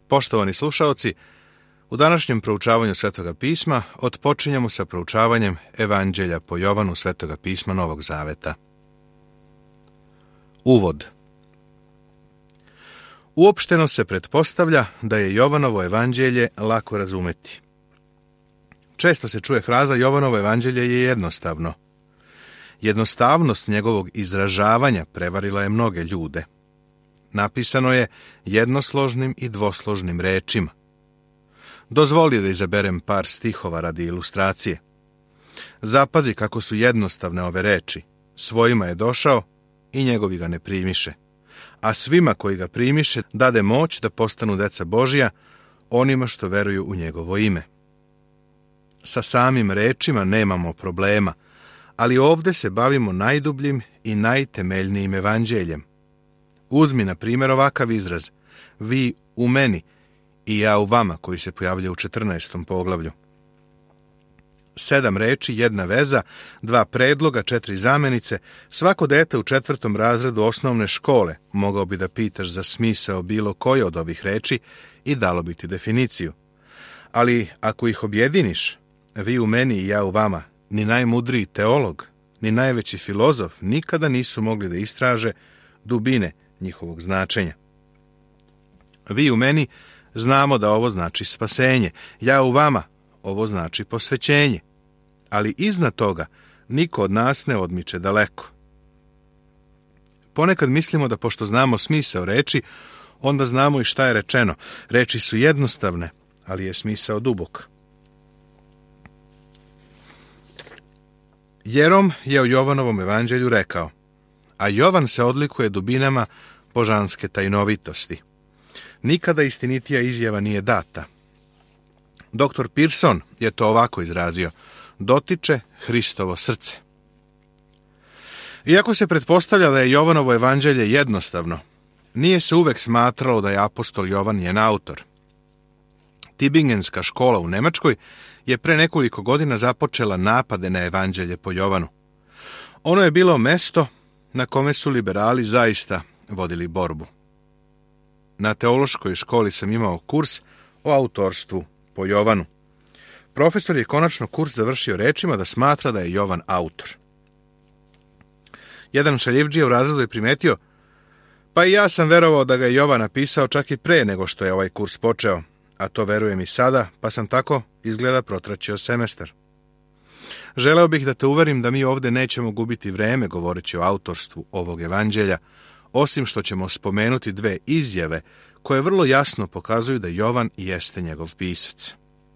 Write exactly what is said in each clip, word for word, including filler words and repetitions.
Poštovani slušaoci, u današnjem proučavanju Svetoga pisma otpočinjemo sa proučavanjem Evanđelja po Jovanu Svetoga pisma Novog Zaveta. Uvod. Uopšteno se pretpostavlja da je Jovanovo evanđelje lako razumeti. Često se čuje fraza Jovanovo evanđelje je jednostavno. Jednostavnost njegovog izražavanja prevarila je mnoge ljude. Napisano je jednosložnim i dvosložnim rečima. Dozvoli da izaberem par stihova radi ilustracije. Zapazi kako su jednostavne ove reči. Svojima je došao i njegovi ga ne primiše. A svima koji ga primiše dade moć da postanu deca Božja, onima što veruju u njegovo ime. Sa samim rečima nemamo problema, ali ovdje se bavimo najdubljim i najtemeljnijim evanđeljem. Uzmi, na primjer, ovakav izraz, vi u meni i ja u vama, koji se pojavlja u četrnaestom poglavlju. Sedam reči, jedna veza, dva predloga, četiri zamenice, svako dete u četvrtom razredu osnovne škole mogao bi da pitaš za smisao bilo koje od ovih reči i dalo bi ti definiciju. Ali ako ih objediniš, vi u meni i ja u vama, ni najmudriji teolog, ni najveći filozof nikada nisu mogli da istraže dubine njihovog značenja. Vi u meni znamo da ovo znači spasenje, ja u vama ovo znači posvećenje, ali iznad toga niko od nas ne odmiče daleko. Ponekad mislimo da pošto znamo smisao reči, onda znamo i šta je rečeno. Reči su jednostavne, ali je smisao dubok. Jerom je u Jovanovom evanđelju rekao, a Jovan se odlikuje dubinama božanske tajnovitosti. Nikada istinitija izjava nije data. Doktor Pearson je to ovako izrazio, dotiče Hristovo srce. Iako se pretpostavlja da je Jovanovo evanđelje jednostavno, nije se uvek smatralo da je apostol Jovan njen autor. Tübingenska škola u Nemačkoj je pre nekoliko godina započela napade na evanđelje po Jovanu. Ono je bilo mesto na kome su liberali zaista vodili borbu. Na teološkoj školi sam imao kurs o autorstvu po Jovanu. Profesor je konačno kurs završio rečima da smatra da je Jovan autor. Jedan šaljivdžija u razredu je primetio, pa i ja sam verovao da ga je Jovan napisao čak i pre nego što je ovaj kurs počeo, a to verujem i sada, pa sam tako izgleda protraćio semestar. Želeo bih da te uverim da mi ovdje nećemo gubiti vreme govoreći o autorstvu ovog evanđelja, osim što ćemo spomenuti dve izjave koje vrlo jasno pokazuju da Jovan jeste njegov pisac.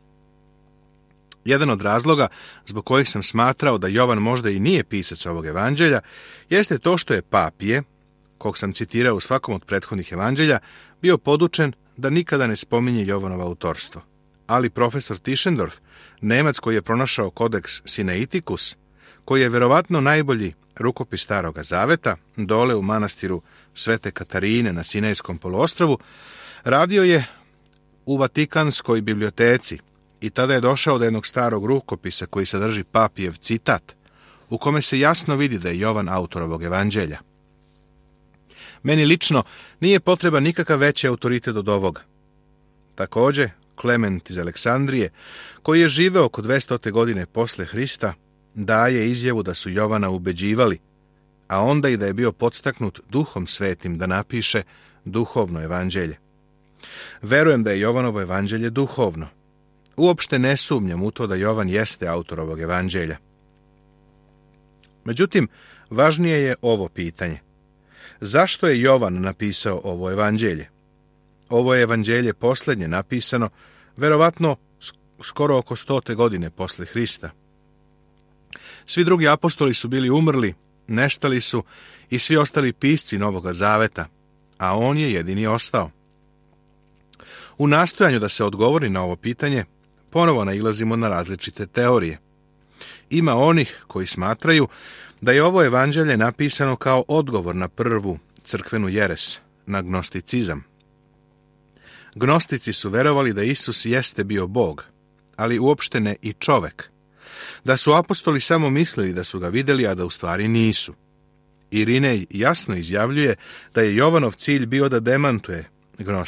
Jedan od razloga zbog kojih sam smatrao da Jovan možda i nije pisac ovog evanđelja jeste to što je Papije, kog sam citirao u svakom od prethodnih evanđelja, bio podučen da nikada ne spominje Jovanovo autorstvo. Ali profesor Tischendorf, Nemac koji je pronašao kodeks Sinaiticus, koji je verovatno najbolji rukopis Staroga Zaveta, dole u manastiru Svete Katarine na Sinajskom poluostrvu, radio je u Vatikanskoj biblioteci i tada je došao do jednog starog rukopisa koji sadrži Papijev citat, u kome se jasno vidi da je Jovan autor ovog evanđelja. Meni lično nije potreban nikakav veći autoritet od ovoga. Također, Klement iz Aleksandrije, koji je živeo oko dvesta godine posle Hrista, daje izjavu da su Jovana ubeđivali, a onda i da je bio podstaknut Duhom Svetim da napiše duhovno evanđelje. Verujem da je Jovanovo evanđelje duhovno. Uopšte ne sumnjam u to da Jovan jeste autor ovog evanđelja. Međutim, važnije je ovo pitanje. Zašto je Jovan napisao ovo evanđelje? Ovo je evanđelje posljednje napisano, verovatno skoro oko stote godine posle Hrista. Svi drugi apostoli su bili umrli, nestali su i svi ostali pisci Novoga Zaveta, a on je jedini ostao. U nastojanju da se odgovori na ovo pitanje, ponovo nailazimo na različite teorije. Ima onih koji smatraju da je ovo evanđelje napisano kao odgovor na prvu crkvenu jeres, na gnosticizam. Gnostici su verovali da Isus jeste bio Bog, ali uopšte ne i čovek. Da su apostoli samo mislili da su ga vidjeli, a da u stvari nisu. Irinej jasno izjavljuje da je Jovanov cilj bio da demantuje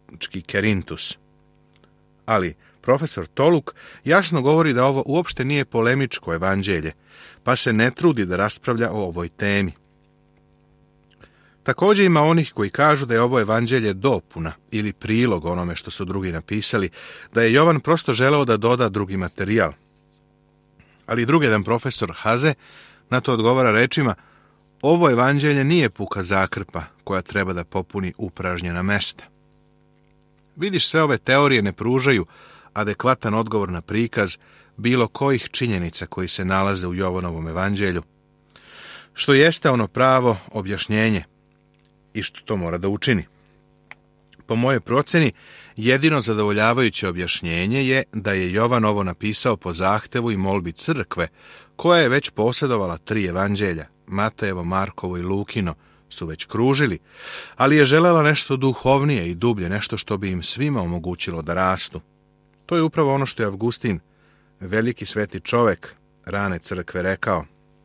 grčki kerintus. Ali profesor Toluk jasno govori da ovo uopšte nije polemičko evanđelje, pa se ne trudi da raspravlja o ovoj temi. Također ima onih koji kažu da je ovo evanđelje dopuna ili prilog onome što su drugi napisali, da je Jovan prosto želeo da doda drugi materijal. Ali drugi jedan profesor Haze na to odgovara rečima: ovo evanđelje nije puka zakrpa koja treba da popuni upražnjena mesta. Vidiš, sve ove teorije ne pružaju adekvatan odgovor na prikaz bilo kojih činjenica koji se nalaze u Jovanovom evanđelju, što jeste ono pravo objašnjenje i što to mora da učini. Po mojoj proceni, jedino zadovoljavajuće objašnjenje je da je Jovan ovo napisao po zahtevu i molbi crkve, koja je već posjedovala tri evanđelja, Matejevo, Markovo i Lukino, su već kružili, ali je želela nešto duhovnije i dublje, nešto što bi im svima omogućilo da rastu. To je upravo ono što je Avgustin, veliki sveti čovek rane crkve, rekao.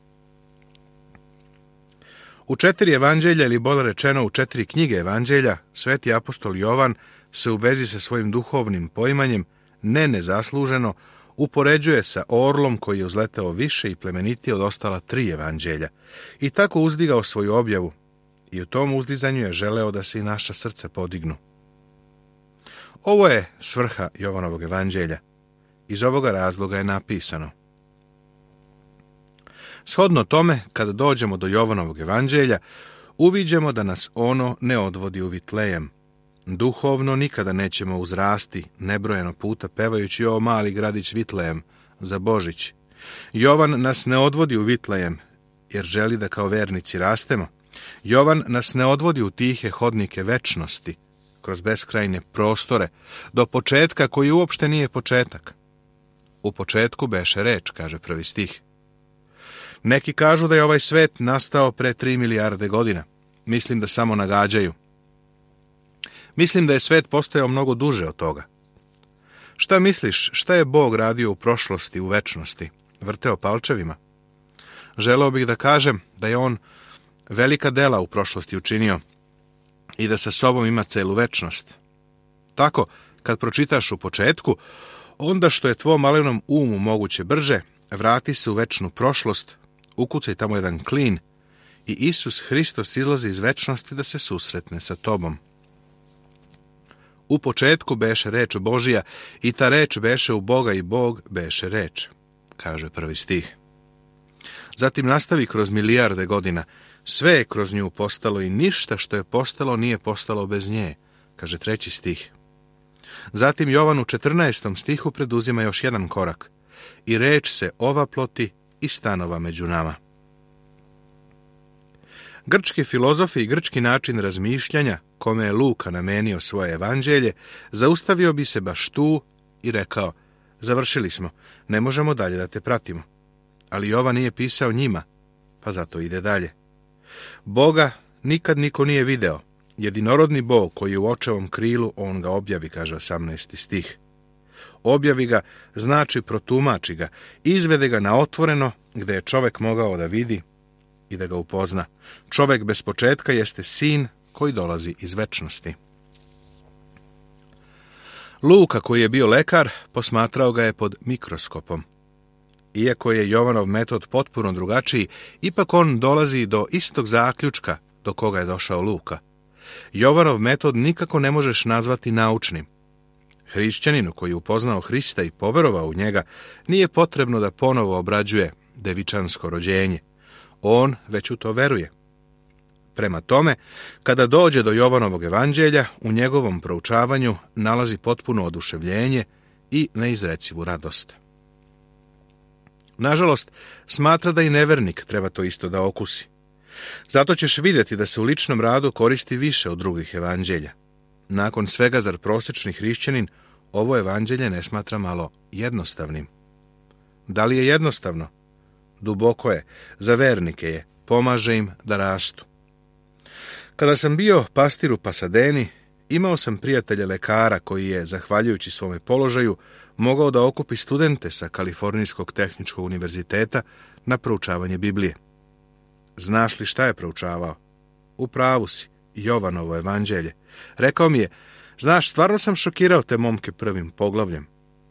U četiri evanđelja, ili bolje rečeno u četiri knjige evanđelja, sveti apostol Jovan se u vezi sa svojim duhovnim poimanjem ne nezasluženo upoređuje sa orlom koji je uzleteo više i plemenitije od ostala tri evanđelja i tako uzdigao svoju objavu, i u tom uzdizanju je želeo da se i naša srca podignu. Ovo je svrha Jovanovog evanđelja. Iz ovoga razloga je napisano. Shodno tome, kada dođemo do Jovanovog evanđelja, uviđemo da nas ono ne odvodi u Vitlejem. Duhovno nikada nećemo uzrasti nebrojeno puta pevajući o mali gradić Vitlejem za Božić. Jovan nas ne odvodi u Vitlejem, jer želi da kao vernici rastemo. Jovan nas ne odvodi u tihe hodnike večnosti, kroz beskrajne prostore, do početka koji uopšte nije početak. U početku beše reč, kaže prvi stih. Neki kažu da je ovaj svet nastao pre tri milijarde godina. Mislim da samo nagađaju. Mislim da je svet postojao mnogo duže od toga. Šta misliš, šta je Bog radio u prošlosti, u večnosti? Vrteo palčevima? Želeo bih da kažem da je on velika dela u prošlosti učinio i da sa sobom ima celu večnost. Tako, kad pročitaš u početku, onda što je tvom malenom umu moguće brže, vrati se u večnu prošlost, ukucaj tamo jedan klin i Isus Hristos izlazi iz večnosti da se susretne sa tobom. U početku beše reč Božija i ta reč beše u Boga i Bog beše reč, kaže prvi stih. Zatim nastavi kroz milijarde godina. Sve je kroz nju postalo i ništa što je postalo nije postalo bez nje, kaže treći stih. Zatim Jovan u četrnaestom stihu preduzima još jedan korak. I reč se ovaploti i stanova među nama. Grčki filozofi i grčki način razmišljanja, kome je Luka namenio svoje evanđelje, zaustavio bi se baš tu i rekao: završili smo, ne možemo dalje da te pratimo. Ali Jovan nije pisao njima, pa zato ide dalje. Boga nikad niko nije video. Jedinorodni Bog koji je u očevom krilu, on ga objavi, kaže osamnaesti stih. Objavi ga znači protumači ga, izvede ga na otvoreno gde je čovek mogao da vidi i da ga upozna. Čovek bez početka jeste sin koji dolazi iz večnosti. Luka, koji je bio lekar, posmatrao ga je pod mikroskopom. Iako je Jovanov metod potpuno drugačiji, ipak on dolazi do istog zaključka do koga je došao Luka. Jovanov metod nikako ne možeš nazvati naučnim. Hrišćaninu koji je upoznao Hrista i poverovao u njega, nije potrebno da ponovo obrađuje devičansko rođenje. On već u to veruje. Prema tome, kada dođe do Jovanovog evanđelja, u njegovom proučavanju nalazi potpuno oduševljenje i neizrecivu radost. Nažalost, smatra da i nevernik treba to isto da okusi. Zato ćeš vidjeti da se u ličnom radu koristi više od drugih evanđelja. Nakon svega, zar prosječni hrišćanin ovo evanđelje ne smatra malo jednostavnim? Da li je jednostavno? Duboko je, za vernike je, pomaže im da rastu. Kada sam bio pastir u Pasadeni, imao sam prijatelja lekara koji je, zahvaljujući svome položaju, mogao da okupi studente sa Kalifornijskog tehničkog univerziteta na proučavanje Biblije. Znaš li šta je proučavao? U pravu si, Jovanovo evanđelje. Rekao mi je: Znaš, stvarno sam šokirao te momke prvim poglavljem.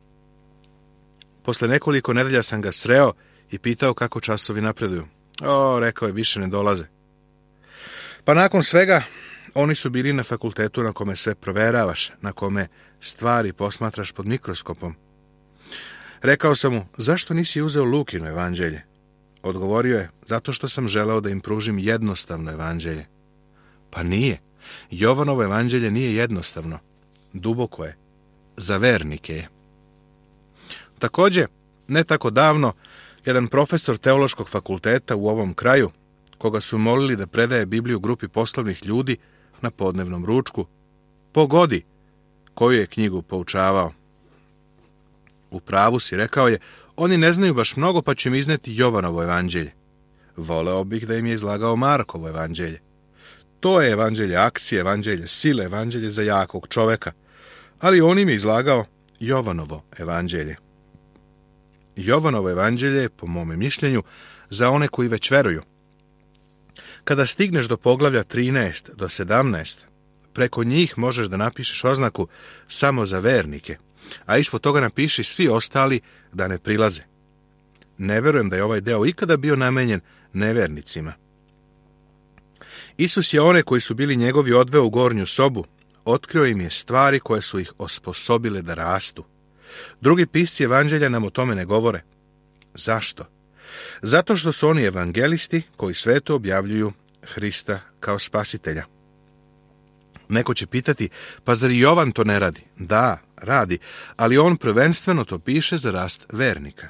Posle nekoliko nedelja sam ga sreo i pitao kako časovi napreduju. O, rekao je, više ne dolaze. Pa nakon svega, oni su bili na fakultetu na kome sve proveravaš, na kome stvari posmatraš pod mikroskopom. Rekao sam mu, zašto nisi uzeo Lukino evanđelje? Odgovorio je, zato što sam želeo da im pružim jednostavno evanđelje. Pa nije. Jovanovo evanđelje nije jednostavno. Duboko je. Za vernike je. Također, ne tako davno, jedan profesor teološkog fakulteta u ovom kraju, koga su molili da predaje Bibliju grupi poslovnih ljudi na podnevnom ručku, pogodi koju je knjigu poučavao. U pravu si, rekao je, oni ne znaju baš mnogo pa će im izneti Jovanovo evanđelje. Voleo bih da im je izlagao Markovo evanđelje. To je evanđelje akcije, evanđelje sile, evanđelje za jakog čoveka, ali on im je izlagao Jovanovo evanđelje. Jovanovo evanđelje je, po mome mišljenju, za one koji već veruju. Kada stigneš do poglavlja trinaest do sedamnaest, preko njih možeš da napišeš oznaku samo za vernike, a ispod toga napiši svi ostali da ne prilaze. Ne verujem da je ovaj deo ikada bio namenjen nevernicima. Isus je one koji su bili njegovi odveo u gornju sobu, otkrio im je stvari koje su ih osposobile da rastu. Drugi pisci evanđelja nam o tome ne govore. Zašto? Zato što su oni evangelisti koji svetu objavljuju Hrista kao spasitelja. Neko će pitati, pa zar Jovan to ne radi? Da, radi, ali on prvenstveno to piše za rast vernika.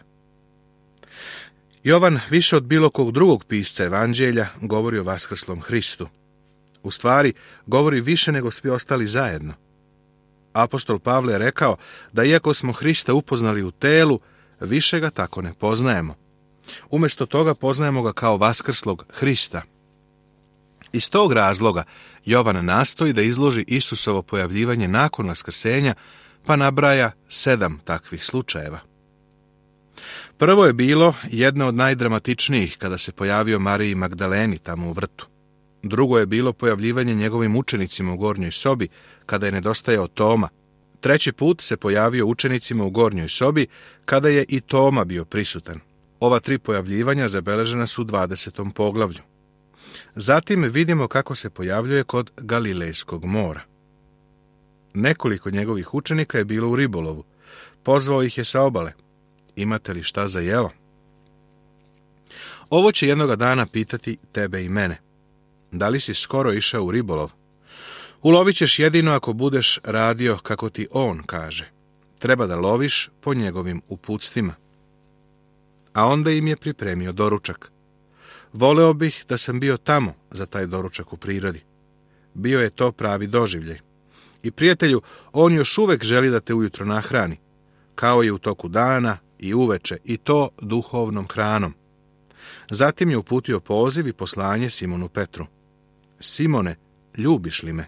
Jovan više od bilo kog drugog pisca evanđelja govori o vaskrslom Hristu. U stvari, govori više nego svi ostali zajedno. Apostol Pavle je rekao da iako smo Hrista upoznali u telu, više ga tako ne poznajemo. Umjesto toga poznajemo ga kao vaskrslog Hrista. Iz tog razloga Jovan nastoji da izloži Isusovo pojavljivanje nakon vaskrsenja, pa nabraja sedam takvih slučajeva. Prvo je bilo jedno od najdramatičnijih kada se pojavio Mariji Magdaleni tamo u vrtu. Drugo je bilo pojavljivanje njegovim učenicima u gornjoj sobi kada je nedostajao Toma. Treći put se pojavio učenicima u gornjoj sobi kada je i Toma bio prisutan. Ova tri pojavljivanja zabeležena su u dvadesetom poglavlju. Zatim vidimo kako se pojavljuje kod Galilejskog mora. Nekoliko njegovih učenika je bilo u ribolovu. Pozvao ih je sa obale. Imate li šta za jelo? Ovo će jednoga dana pitati tebe i mene. Da li si skoro išao u ribolov? Ulovit ćeš jedino ako budeš radio kako ti on kaže. Treba da loviš po njegovim uputstvima. A onda im je pripremio doručak. Voleo bih da sam bio tamo za taj doručak u prirodi. Bio je to pravi doživljaj. I prijatelju, on još uvek želi da te ujutro nahrani, kao i u toku dana i uveče, i to duhovnom hranom. Zatim je uputio poziv i poslanje Simonu Petru. Simone, ljubiš li me?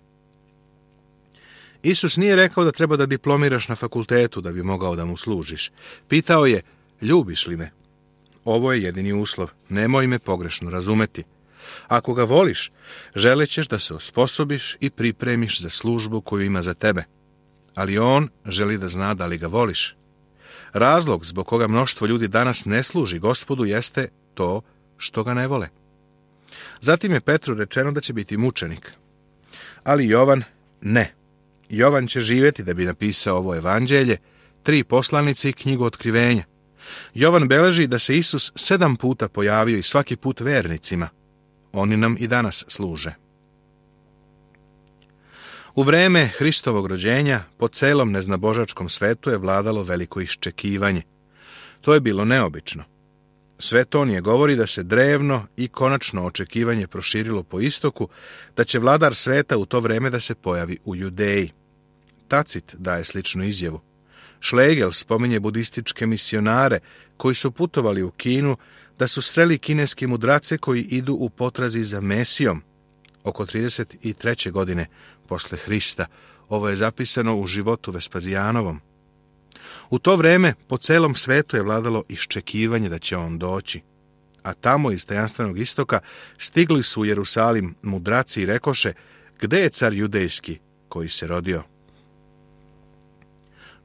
Isus nije rekao da treba da diplomiraš na fakultetu da bi mogao da mu služiš. Pitao je, ljubiš li me? Ovo je jedini uslov, nemoj me pogrešno razumeti. Ako ga voliš, želećeš da se osposobiš i pripremiš za službu koju ima za tebe. Ali on želi da zna da li ga voliš. Razlog zbog koga mnoštvo ljudi danas ne služi Gospodu jeste to što ga ne vole. Zatim je Petru rečeno da će biti mučenik. Ali Jovan ne. Jovan će živjeti da bi napisao ovo evanđelje, tri poslanice i knjigu otkrivenja. Jovan beleži da se Isus sedam puta pojavio i svaki put vernicima. Oni nam i danas služe. U vreme Hristovog rođenja po celom neznabožačkom svetu je vladalo veliko iščekivanje. To je bilo neobično. Svetonije govori da se drevno i konačno očekivanje proširilo po istoku, da će vladar sveta u to vreme da se pojavi u Judeji. Tacit daje sličnu izjavu. Schlegel spominje budističke misionare koji su putovali u Kinu, da su sreli kineske mudrace koji idu u potrazi za Mesijom oko trideset treće godine posle Hrista. Ovo je zapisano u životu Vespazijanovom. U to vreme po celom svetu je vladalo iščekivanje da će on doći. A tamo iz tajanstvenog istoka stigli su u Jerusalim mudraci i rekoše, gde je car judejski koji se rodio?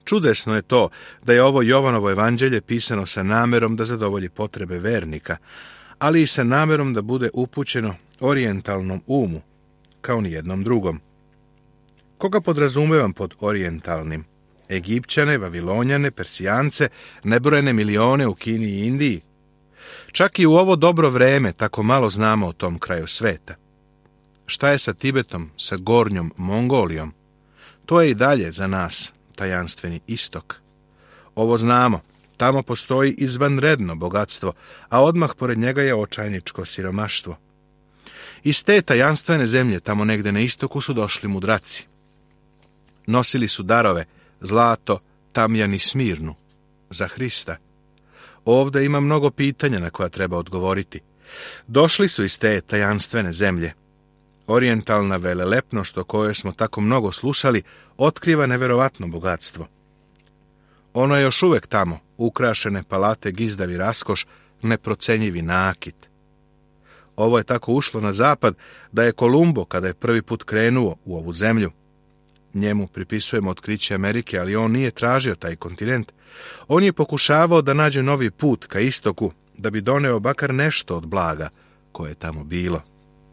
Čudesno je to da je ovo Jovanovo evanđelje pisano sa namerom da zadovolji potrebe vernika, ali i sa namerom da bude upućeno orijentalnom umu, kao ni jednom drugom. Koga podrazumevam pod orijentalnim? Egipćane, Vavilonjane, Persijance, nebrojene milione u Kini i Indiji? Čak i u ovo dobro vreme tako malo znamo o tom kraju sveta. Šta je sa Tibetom, sa Gornjom Mongolijom? To je i dalje za nas tajanstveni istok. Ovo znamo, tamo postoji izvanredno bogatstvo, a odmah pored njega je očajničko siromaštvo. Iz te tajanstvene zemlje tamo negde na istoku su došli mudraci. Nosili su darove, zlato, tamjan i smirnu, za Hrista. Ovdje ima mnogo pitanja na koja treba odgovoriti. Došli su iz te tajanstvene zemlje. Orijentalna velelepnost o kojoj smo tako mnogo slušali otkriva neverovatno bogatstvo. Ono je još uvek tamo, ukrašene palate, gizdavi raskoš, neprocenjivi nakit. Ovo je tako ušlo na zapad da je Kolumbo, kada je prvi put krenuo u ovu zemlju, njemu pripisujemo otkriće Amerike, ali on nije tražio taj kontinent. On je pokušavao da nađe novi put ka istoku, da bi doneo bakar nešto od blaga koje je tamo bilo.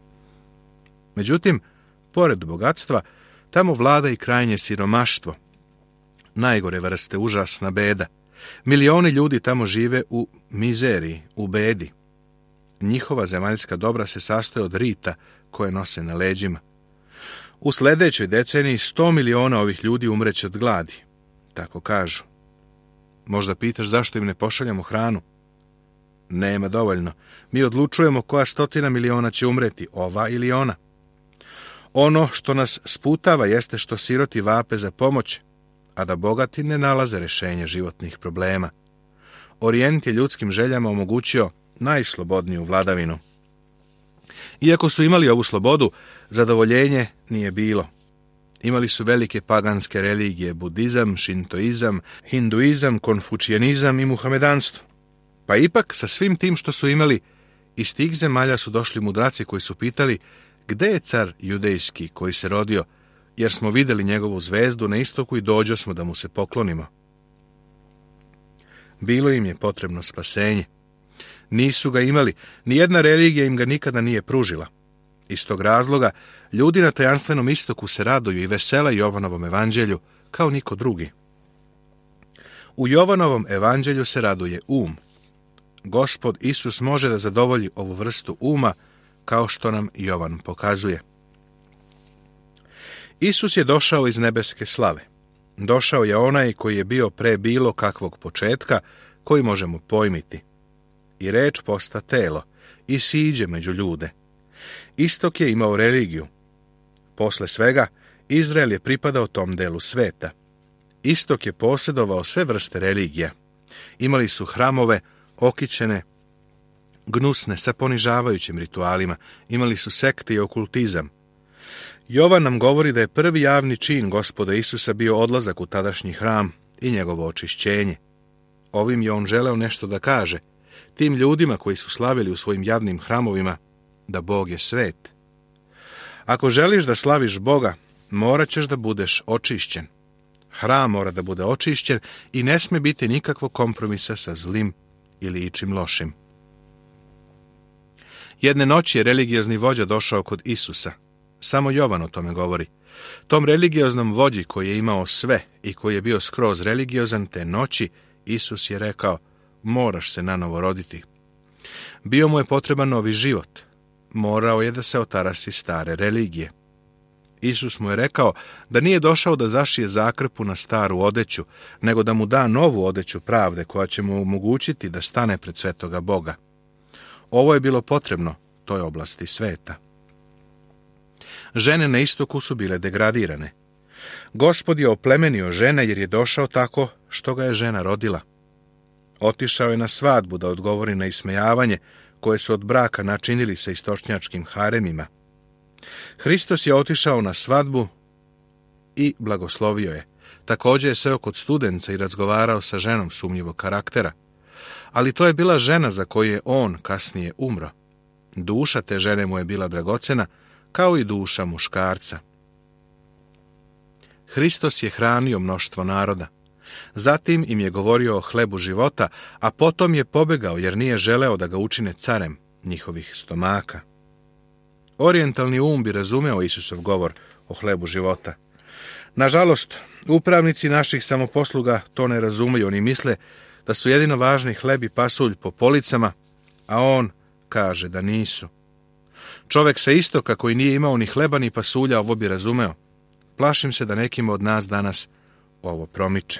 Međutim, pored bogatstva, tamo vlada i krajnje siromaštvo. Najgore vrste, užasna beda. Milioni ljudi tamo žive u mizeriji, u bedi. Njihova zemaljska dobra se sastoje od rita koje nose na leđima. U sljedećoj deceniji sto miliona ovih ljudi umreće od gladi, tako kažu. Možda pitaš zašto im ne pošaljamo hranu? Nema dovoljno. Mi odlučujemo koja stotina miliona će umreti, ova ili ona. Ono što nas sputava jeste što siroti vape za pomoć, a da bogati ne nalaze rješenje životnih problema. Orijent je ljudskim željama omogućio najslobodniju vladavinu. Iako su imali ovu slobodu, zadovoljenje nije bilo. Imali su velike paganske religije, budizam, šintoizam, hinduizam, konfučijanizam i muhamedanstvo. Pa ipak, sa svim tim što su imali, iz tih zemalja su došli mudraci koji su pitali gde je car judejski koji se rodio, jer smo vidjeli njegovu zvezdu na istoku i dođo smo da mu se poklonimo. Bilo im je potrebno spasenje. Nisu ga imali, nijedna religija im ga nikada nije pružila. Iz tog razloga, ljudi na tajanstvenom istoku se raduju i vesele Jovanovom evanđelju kao niko drugi. U Jovanovom evanđelju se raduje um. Gospod Isus može da zadovolji ovu vrstu uma, kao što nam Jovan pokazuje. Isus je došao iz nebeske slave. Došao je onaj koji je bio pre bilo kakvog početka, koji možemo pojmiti. I reč posta telo, i siđe među ljude. Istok je imao religiju. Posle svega, Izrael je pripadao tom delu sveta. Istok je posjedovao sve vrste religija. Imali su hramove, okićene, gnusne, sa ponižavajućim ritualima. Imali su sekte i okultizam. Jovan nam govori da je prvi javni čin Gospoda Isusa bio odlazak u tadašnji hram i njegovo očišćenje. Ovim je on želeo nešto da kaže tim ljudima koji su slavili u svojim jadnim hramovima da Bog je svet. Ako želiš da slaviš Boga, morat ćeš da budeš očišćen. Hram mora da bude očišćen i ne sme biti nikakvog kompromisa sa zlim ili ičim lošim. Jedne noći je religiozni vođa došao kod Isusa. Samo Jovan o tome govori. Tom religioznom vođi koji je imao sve i koji je bio skroz religiozan te noći, Isus je rekao, moraš se nanovo roditi. Bio mu je potreban novi život. Morao je da se otarasi stare religije. Isus mu je rekao da nije došao da zašije zakrpu na staru odeću, nego da mu da novu odeću pravde koja će mu omogućiti da stane pred svetoga Boga. Ovo je bilo potrebno toj oblasti sveta. Žene na istoku su bile degradirane. Gospod je oplemenio žene jer je došao tako što ga je žena rodila. Otišao je na svadbu da odgovori na ismejavanje koje su od braka načinili sa istočnjačkim haremima. Hristos je otišao na svadbu i blagoslovio je. Također je seo kod studenca i razgovarao sa ženom sumnjivog karaktera. Ali to je bila žena za koju je on kasnije umro. Duša te žene mu je bila dragocena, kao i duša muškarca. Hristos je hranio mnoštvo naroda. Zatim im je govorio o hlebu života, a potom je pobegao jer nije želeo da ga učine carem njihovih stomaka. Orijentalni um bi razumeo Isusov govor o hlebu života. Nažalost, upravnici naših samoposluga to ne razumeju. Oni misle da su jedino važni hleb i pasulj po policama, a on kaže da nisu. Čovek sa istoka koji nije imao ni hleba ni pasulja ovo bi razumeo. Plašim se da nekima od nas danas ovo promiče.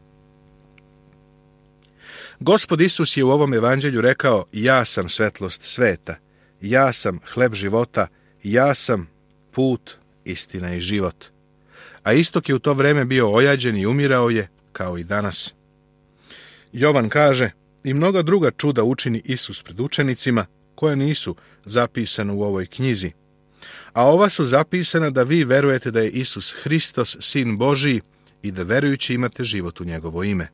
Gospod Isus je u ovom evanđelju rekao: ja sam svetlost sveta, ja sam hleb života, ja sam put, istina i život. A istok je u to vreme bio ojađen i umirao je, kao i danas. Jovan kaže: i mnoga druga čuda učini Isus pred učenicima, koja nisu zapisana u ovoj knjizi. A ova su zapisana da vi verujete da je Isus Hristos, Sin Božiji, i da verujući imate život u njegovo ime.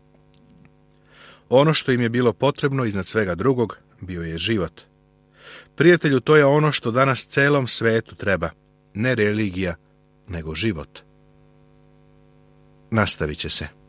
Ono što im je bilo potrebno iznad svega drugog bio je život. Prijatelju, to je ono što danas celom svetu treba. Ne religija, nego život. Nastavit će se.